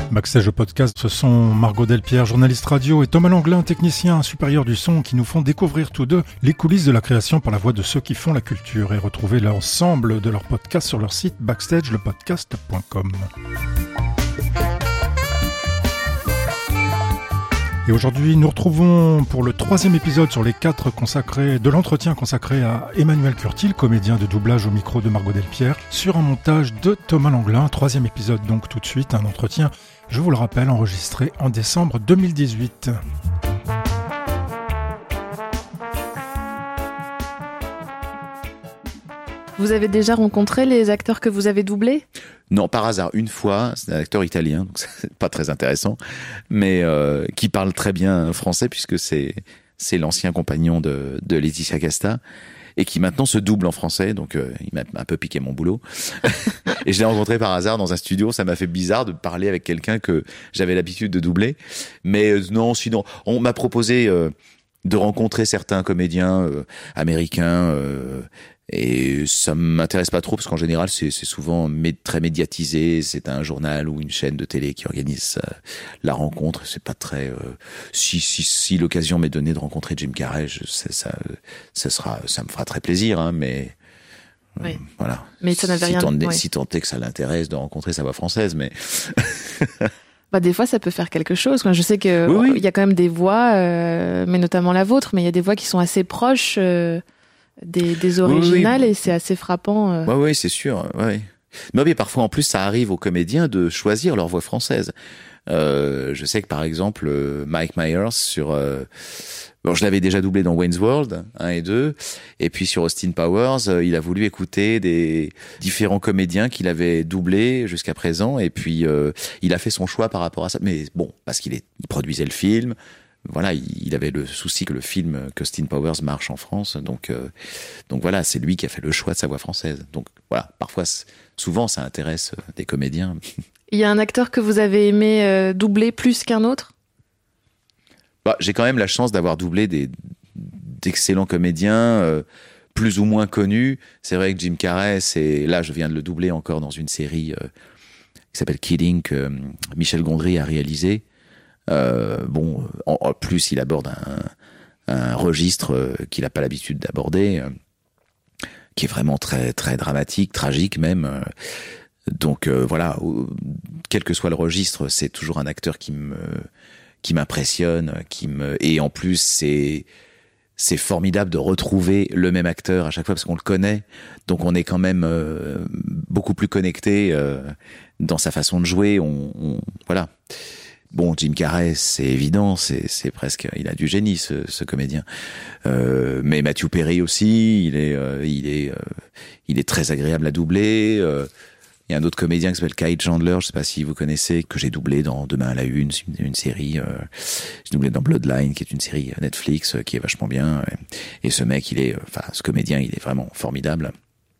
Backstage le podcast, ce sont Margot Delpierre, journaliste radio, et Thomas Langlin, technicien supérieur du son, qui nous font découvrir tous deux les coulisses de la création par la voix de ceux qui font la culture et retrouver l'ensemble de leurs podcasts sur leur site backstagelepodcast.com. Et aujourd'hui, nous retrouvons pour le 3e épisode sur les 4 de l'entretien consacré à Emmanuel Curtil, comédien de doublage au micro de Margot Delpierre, sur un montage de Thomas Langlin. 3e épisode donc tout de suite, un entretien, je vous le rappelle, enregistré en décembre 2018. Vous avez déjà rencontré les acteurs que vous avez doublés ? Non, par hasard, une fois. C'est un acteur italien, donc c'est pas très intéressant, mais qui parle très bien français puisque c'est l'ancien compagnon de Laetitia Casta et qui maintenant se double en français, donc il m'a un peu piqué mon boulot. Et je l'ai rencontré par hasard dans un studio. Ça m'a fait bizarre de parler avec quelqu'un que j'avais l'habitude de doubler, mais non, sinon on m'a proposé de rencontrer certains comédiens américains. Et ça m'intéresse pas trop parce qu'en général c'est souvent très médiatisé, c'est un journal ou une chaîne de télé qui organise la rencontre. C'est pas très si l'occasion m'est donnée de rencontrer Jim Carrey, ça me fera très plaisir, hein, mais oui. Voilà. Mais ça n'avait rien. Si tant est que ça l'intéresse de rencontrer sa voix française, mais bah, des fois, ça peut faire quelque chose. Je sais que oui. Il y a quand même des voix, mais notamment la vôtre, mais il y a des voix qui sont assez proches des originales, oui. Et c'est assez frappant. Oui, c'est sûr. Ouais. Mais parfois, en plus, ça arrive aux comédiens de choisir leur voix française. Je sais que, par exemple, Mike Myers sur... je l'avais déjà doublé dans Wayne's World 1 et 2, et puis sur Austin Powers, il a voulu écouter des différents comédiens qu'il avait doublés jusqu'à présent, et puis il a fait son choix par rapport à ça. Mais bon, parce qu'il produisait le film, voilà, il avait le souci que le film qu'Austin Powers marche en France, donc voilà, c'est lui qui a fait le choix de sa voix française. Donc voilà, parfois, souvent, ça intéresse des comédiens. Il y a un acteur que vous avez aimé doubler plus qu'un autre ? J'ai quand même la chance d'avoir doublé d'excellents comédiens, plus ou moins connus. C'est vrai que Jim Carrey, là, je viens de le doubler encore dans une série qui s'appelle Kidding, que Michel Gondry a réalisé. En plus, il aborde un registre qu'il n'a pas l'habitude d'aborder, qui est vraiment très, très dramatique, tragique même. Donc voilà, quel que soit le registre, c'est toujours un acteur qui m'impressionne, et en plus c'est formidable de retrouver le même acteur à chaque fois parce qu'on le connaît, donc on est quand même beaucoup plus connecté dans sa façon de jouer. Voilà. Bon, Jim Carrey, c'est évident, c'est presque, il a du génie ce comédien. Mais Matthew Perry aussi, il est très agréable à doubler. Il y a un autre comédien qui s'appelle Kyle Chandler, je sais pas si vous connaissez, que j'ai doublé dans Demain à la Une, une série. J'ai doublé dans Bloodline, qui est une série Netflix qui est vachement bien. Et ce mec, ce comédien, il est vraiment formidable.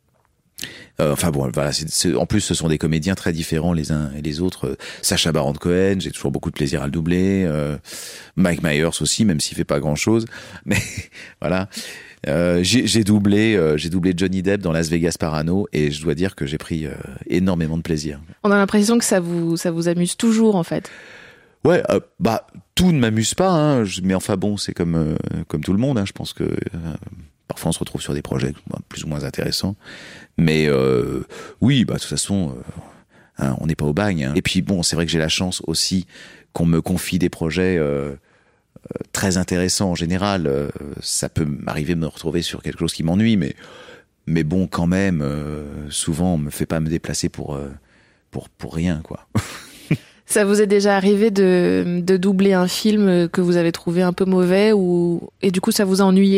Voilà. En plus, ce sont des comédiens très différents les uns et les autres. Sacha Baron Cohen, j'ai toujours beaucoup de plaisir à le doubler. Mike Myers aussi, même s'il fait pas grand-chose. Mais voilà. J'ai doublé Johnny Depp dans Las Vegas Parano, et je dois dire que j'ai pris énormément de plaisir. On a l'impression que ça vous amuse toujours, en fait. Ouais, tout ne m'amuse pas, hein, mais enfin bon, c'est comme tout le monde, hein, je pense que parfois on se retrouve sur des projets plus ou moins intéressants, mais oui, de toute façon, on n'est pas au bagne, hein. Et puis bon, c'est vrai que j'ai la chance aussi qu'on me confie des projets très intéressant en général. Ça peut m'arriver de me retrouver sur quelque chose qui m'ennuie, mais bon, quand même, souvent on me fait pas me déplacer pour rien, quoi. Ça vous est déjà arrivé de doubler un film que vous avez trouvé un peu mauvais et du coup ça vous a ennuyé ?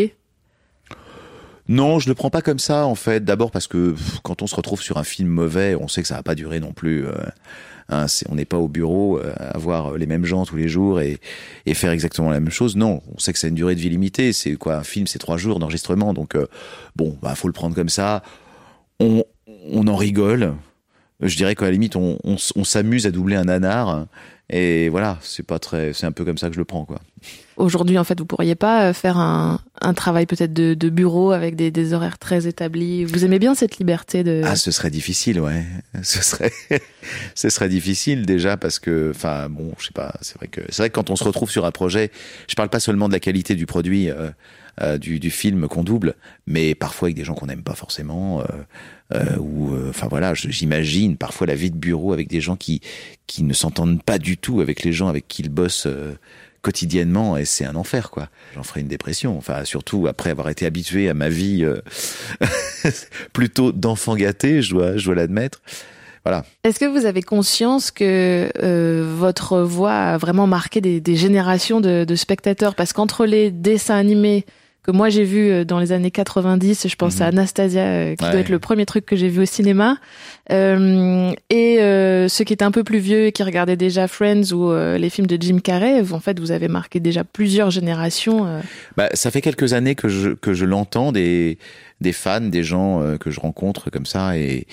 Non, je le prends pas comme ça, en fait. D'abord parce que quand on se retrouve sur un film mauvais, on sait que ça va pas durer non plus. On n'est pas au bureau à voir les mêmes gens tous les jours et faire exactement la même chose. Non, on sait que ça a une durée de vie limitée. C'est quoi, un film, c'est 3 jours d'enregistrement. Donc faut le prendre comme ça. On en rigole. Je dirais qu'à la limite, on s'amuse à doubler un nanar. Et voilà, c'est un peu comme ça que je le prends, quoi. Aujourd'hui, en fait, vous pourriez pas faire un travail peut-être de bureau avec des horaires très établis. Vous aimez bien cette liberté de... Ah, ce serait difficile, ouais. Ce serait difficile déjà parce que, enfin, bon, je sais pas. C'est vrai que quand on se retrouve sur un projet, je parle pas seulement de la qualité du produit, du film qu'on double, mais parfois avec des gens qu'on n'aime pas forcément, enfin voilà, j'imagine parfois la vie de bureau avec des gens qui ne s'entendent pas du tout avec les gens avec qui ils bossent quotidiennement, et c'est un enfer, quoi. J'en ferais une dépression, enfin surtout après avoir été habitué à ma vie plutôt d'enfant gâté, je dois l'admettre. Voilà. Est-ce que vous avez conscience que votre voix a vraiment marqué des générations de spectateurs? Parce qu'entre les dessins animés que moi j'ai vu dans les années 90, je pense à Anastasia, qui doit être le premier truc que j'ai vu au cinéma, et ceux qui étaient un peu plus vieux et qui regardaient déjà Friends ou les films de Jim Carrey, en fait, vous avez marqué déjà plusieurs générations. Ça fait quelques années que je l'entends, des fans, des gens que je rencontre comme ça, et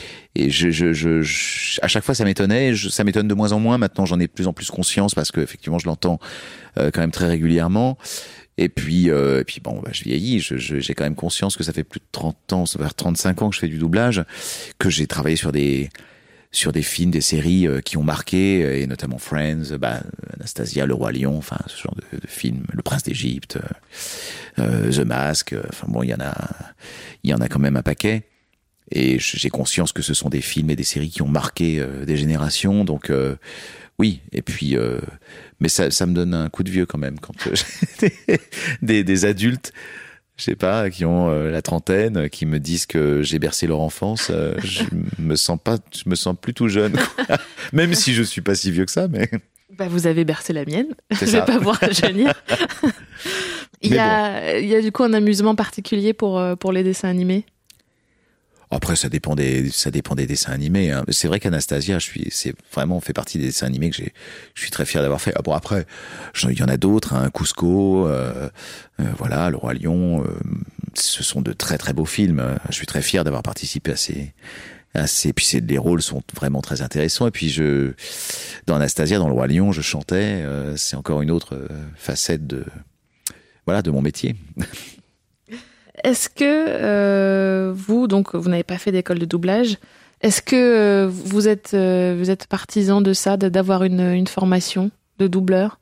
à chaque fois ça m'étonnait, ça m'étonne de moins en moins. Maintenant, j'en ai de plus en plus conscience parce que effectivement je l'entends quand même très régulièrement. Et puis bon, je vieillis, j'ai quand même conscience que ça fait plus de 30 ans, ça va faire 35 ans que je fais du doublage, que j'ai travaillé sur des films, des séries qui ont marqué, et notamment Friends, Anastasia, Le Roi Lion, enfin ce genre de films, Le Prince d'Égypte, The Mask, enfin bon, il y en a quand même un paquet. Et j'ai conscience que ce sont des films et des séries qui ont marqué des générations, donc oui. Et puis mais ça me donne un coup de vieux quand même quand des adultes, je sais pas, qui ont la trentaine, qui me disent que j'ai bercé leur enfance. Je me sens plus tout jeune, quoi. Même si je suis pas si vieux que ça, mais vous avez bercé la mienne. Je vais pas vous rajeunir. Il y a du coup un amusement particulier pour les dessins animés. Après, ça dépend des dessins animés, hein. C'est vrai qu'Anastasia, c'est vraiment fait partie des dessins animés que je suis très fier d'avoir fait. Ah bon, après, il y en a d'autres, hein, Cusco, voilà, Le Roi Lion, ce sont de très très beaux films. Je suis très fier d'avoir participé à ces, puis les rôles sont vraiment très intéressants. Et puis dans Anastasia, dans Le Roi Lion, je chantais, c'est encore une autre facette de mon métier. Est-ce que vous n'avez pas fait d'école de doublage, est-ce que vous êtes partisan de ça, d'avoir une formation de doubleur?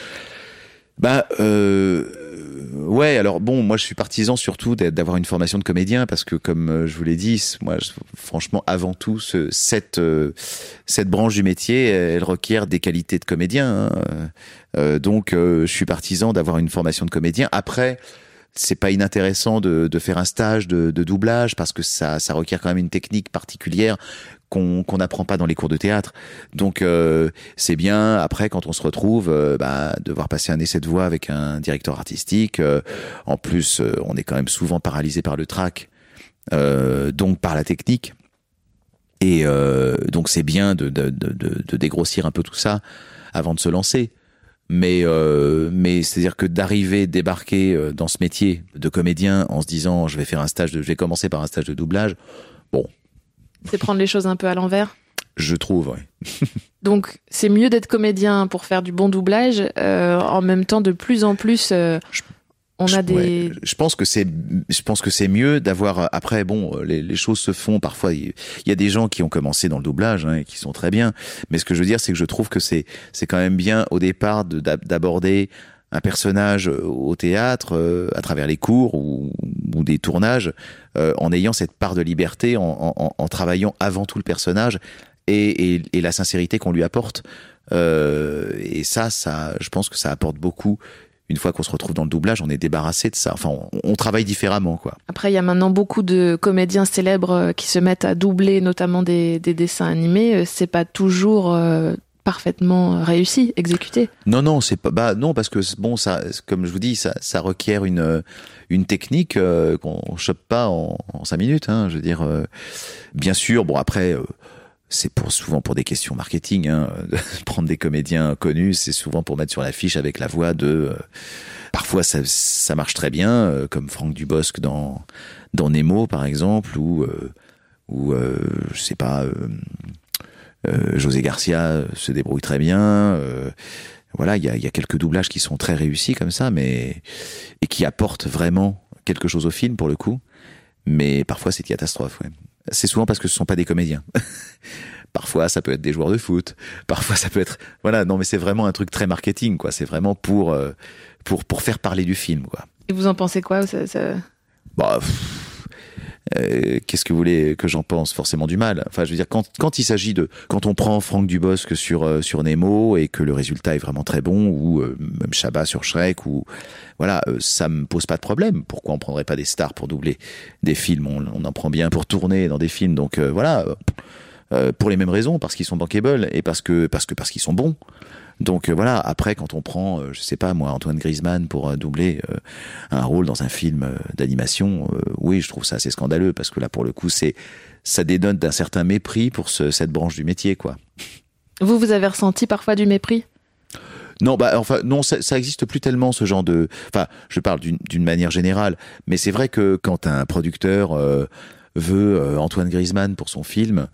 Ouais, alors bon, moi je suis partisan surtout d'avoir une formation de comédien, parce que comme je vous l'ai dit, moi franchement avant tout cette branche du métier, elle requiert des qualités de comédien, hein. Donc je suis partisan d'avoir une formation de comédien. Après, c'est pas inintéressant de faire un stage de doublage, parce que ça requiert quand même une technique particulière qu'on n'apprend pas dans les cours de théâtre. Donc c'est bien après, quand on se retrouve, devoir passer un essai de voix avec un directeur artistique. En plus, on est quand même souvent paralysé par le trac, donc par la technique. Et donc c'est bien de dégrossir un peu tout ça avant de se lancer. Mais c'est-à-dire que débarquer dans ce métier de comédien en se disant je vais commencer par un stage de doublage, bon. C'est prendre les choses un peu à l'envers. Je trouve, oui. Donc c'est mieux d'être comédien pour faire du bon doublage. En même temps, de plus en plus, je pense que c'est mieux d'avoir. Après, bon, les choses se font. Parfois, il y a des gens qui ont commencé dans le doublage, hein, et qui sont très bien. Mais ce que je veux dire, c'est que je trouve que c'est quand même bien au départ d'aborder un personnage au théâtre, à travers les cours ou des tournages, en ayant cette part de liberté, en travaillant avant tout le personnage et la sincérité qu'on lui apporte. Et ça, je pense que ça apporte beaucoup. Une fois qu'on se retrouve dans le doublage, on est débarrassé de ça. Enfin, on travaille différemment, quoi. Après, il y a maintenant beaucoup de comédiens célèbres qui se mettent à doubler, notamment des dessins animés. C'est pas toujours parfaitement réussi, exécuté. Non, c'est pas. Non, parce que bon, ça, comme je vous dis, ça requiert une technique qu'on chope pas en 5 minutes. Hein, je veux dire, bien sûr. Bon, après. C'est souvent pour des questions marketing, hein. Prendre des comédiens connus, c'est souvent pour mettre sur l'affiche avec la voix de. Parfois, ça marche très bien, comme Franck Dubosc dans Nemo, par exemple, ou je sais pas. José Garcia se débrouille très bien. Voilà, il y a quelques doublages qui sont très réussis comme ça, et qui apportent vraiment quelque chose au film pour le coup. Mais parfois c'est une catastrophe. Ouais. C'est souvent parce que ce sont pas des comédiens. Parfois ça peut être des joueurs de foot. Parfois ça peut être voilà. Non mais c'est vraiment un truc très marketing quoi. C'est vraiment pour faire parler du film quoi. Et vous en pensez quoi Bah. Qu'est-ce que vous voulez que j'en pense? Forcément du mal. Enfin, je veux dire, quand il s'agit quand on prend Franck Dubosc sur Nemo et que le résultat est vraiment très bon, ou même Chabat sur Shrek, ou voilà, ça me pose pas de problème. Pourquoi on prendrait pas des stars pour doubler des films? On en prend bien pour tourner dans des films, donc voilà. Pour les mêmes raisons, parce qu'ils sont bankable et parce qu'ils sont bons. Donc voilà, après quand on prend, je sais pas moi, Antoine Griezmann pour doubler un rôle dans un film d'animation, oui, je trouve ça assez scandaleux parce que là pour le coup, ça dénote d'un certain mépris pour cette branche du métier quoi. Vous avez ressenti parfois du mépris? Non, non, ça existe plus tellement ce genre de. Enfin, je parle d'une manière générale, mais c'est vrai que quand un producteur veut Antoine Griezmann pour son film,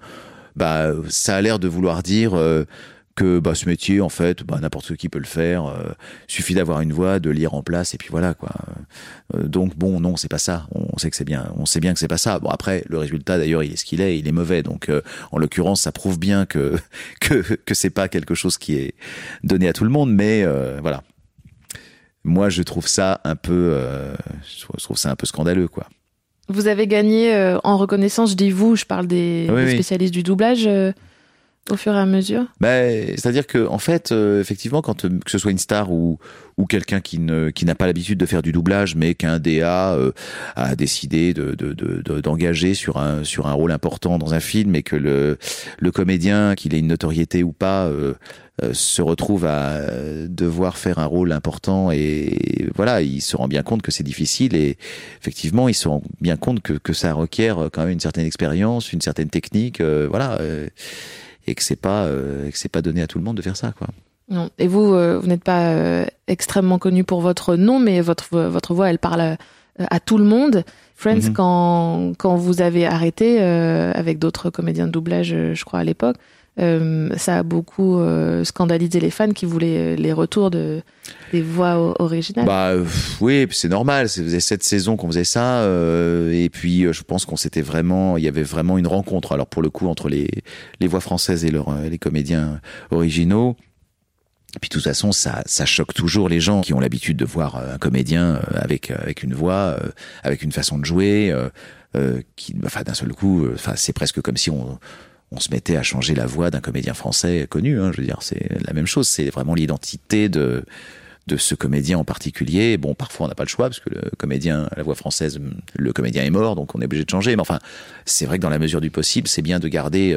ça a l'air de vouloir dire que ce métier en fait n'importe qui peut le faire, suffit d'avoir une voix, de lire en place et puis voilà quoi. Donc bon non, c'est pas ça. On sait bien que c'est pas ça. Bon après le résultat d'ailleurs il est ce qu'il est, il est mauvais. Donc en l'occurrence ça prouve bien que c'est pas quelque chose qui est donné à tout le monde, mais voilà. Moi je trouve ça un peu scandaleux quoi. Vous avez gagné en reconnaissance, je dis vous, je parle des spécialistes du doublage au fur et à mesure. C'est-à-dire que en fait, effectivement, que ce soit une star ou quelqu'un qui n'a pas l'habitude de faire du doublage, mais qu'un DA a décidé d'engager sur un rôle important dans un film, et que le comédien, qu'il ait une notoriété ou pas, se retrouve à devoir faire un rôle important, et voilà, il se rend bien compte que c'est difficile, et effectivement il se rend bien compte que ça requiert quand même une certaine expérience, une certaine technique, et que c'est pas donné à tout le monde de faire ça quoi. Non. Et vous n'êtes pas extrêmement connu pour votre nom, mais votre voix elle parle à tout le monde. Friends, quand vous avez arrêté avec d'autres comédiens de doublage, je crois à l'époque, ça a beaucoup scandalisé les fans qui voulaient les retours des voix originales. Oui, c'est normal. Ça faisait 7 saisons qu'on faisait ça, et puis je pense il y avait vraiment une rencontre. Alors pour le coup entre les voix françaises et les comédiens originaux. Et puis de toute façon, ça choque toujours les gens qui ont l'habitude de voir un comédien avec une voix, avec une façon de jouer, d'un seul coup, c'est presque comme si on se mettait à changer la voix d'un comédien français connu, hein, je veux dire, c'est la même chose, c'est vraiment l'identité de ce comédien en particulier. Bon, parfois on n'a pas le choix, parce que la voix française, le comédien est mort, donc on est obligé de changer, mais enfin, c'est vrai que dans la mesure du possible, c'est bien de garder,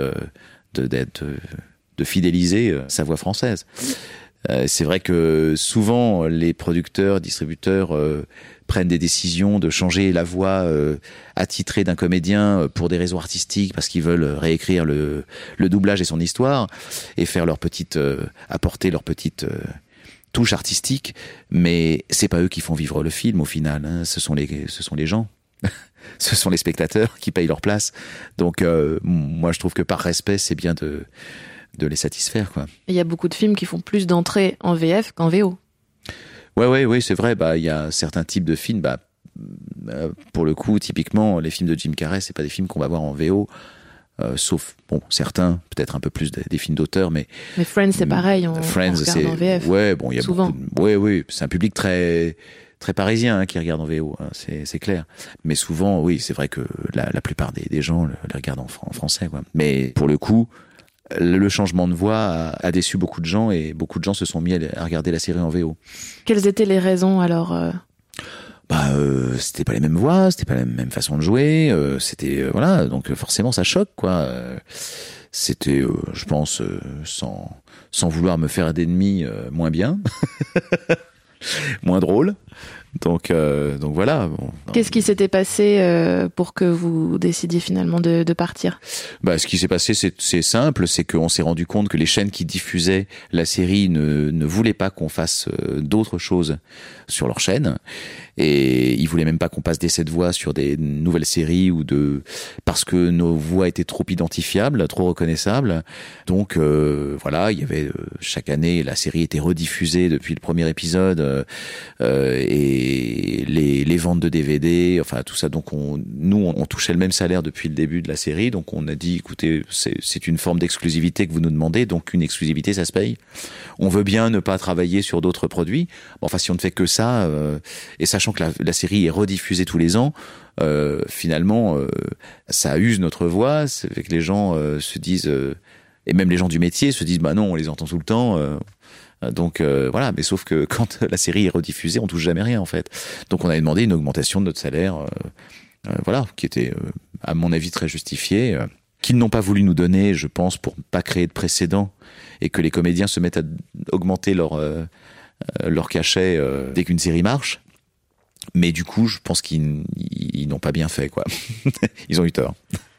de fidéliser sa voix française. C'est vrai que souvent, les producteurs, distributeurs prennent des décisions de changer la voix attitrée d'un comédien pour des raisons artistiques, parce qu'ils veulent réécrire le doublage et son histoire, et faire apporter leur petite touche artistique, mais c'est pas eux qui font vivre le film au final, hein. Ce sont les gens. Ce sont les spectateurs qui payent leur place. Donc moi je trouve que par respect, c'est bien de les satisfaire quoi. Il y a beaucoup de films qui font plus d'entrées en VF qu'en VO. Ouais, c'est vrai. Il y a certains types de films. Pour le coup, typiquement, les films de Jim Carrey, c'est pas des films qu'on va voir en VO, sauf certains, peut-être un peu plus des films d'auteur, mais Friends, c'est pareil. Friends, c'est en VF. Ouais, il y a souvent. Oui, c'est un public très très parisien hein, qui regarde en VO, hein, c'est clair. Mais souvent, oui, c'est vrai que la plupart des gens les regardent en français, quoi. Mais pour le coup, le changement de voix a déçu beaucoup de gens, et beaucoup de gens se sont mis à regarder la série en VO. Quelles étaient les raisons alors c'était pas les mêmes voix, c'était pas la même façon de jouer, c'était voilà, donc forcément ça choque quoi. C'était je pense sans vouloir me faire d'ennemis, moins bien. Moins drôle. Donc voilà. Bon. Qu'est-ce qui s'était passé pour que vous décidiez finalement de partir ? Ce qui s'est passé, c'est simple, c'est qu'on s'est rendu compte que les chaînes qui diffusaient la série ne voulaient pas qu'on fasse d'autres choses sur leur chaîne, et ils voulaient même pas qu'on passe d'essais de voix sur des nouvelles séries parce que nos voix étaient trop identifiables, trop reconnaissables. Donc voilà, il y avait chaque année la série était rediffusée depuis le premier épisode et les ventes de DVD, enfin tout ça. Donc on touchait le même salaire depuis le début de la série, donc on a dit écoutez, c'est une forme d'exclusivité que vous nous demandez, donc une exclusivité ça se paye. On veut bien ne pas travailler sur d'autres produits. Enfin si on ne fait que ça, et sachant que la série est rediffusée tous les ans, finalement ça use notre voix, c'est que les gens se disent et même les gens du métier se disent non, on les entend tout le temps, donc voilà. Mais sauf que quand la série est rediffusée, on touche jamais rien en fait. Donc on avait demandé une augmentation de notre salaire, voilà, qui était à mon avis très justifiée, qu'ils n'ont pas voulu nous donner, je pense, pour pas créer de précédent et que les comédiens se mettent à augmenter leur cachet dès qu'une série marche. Mais du coup, je pense qu'ils n'ont pas bien fait, quoi. Ils ont eu tort.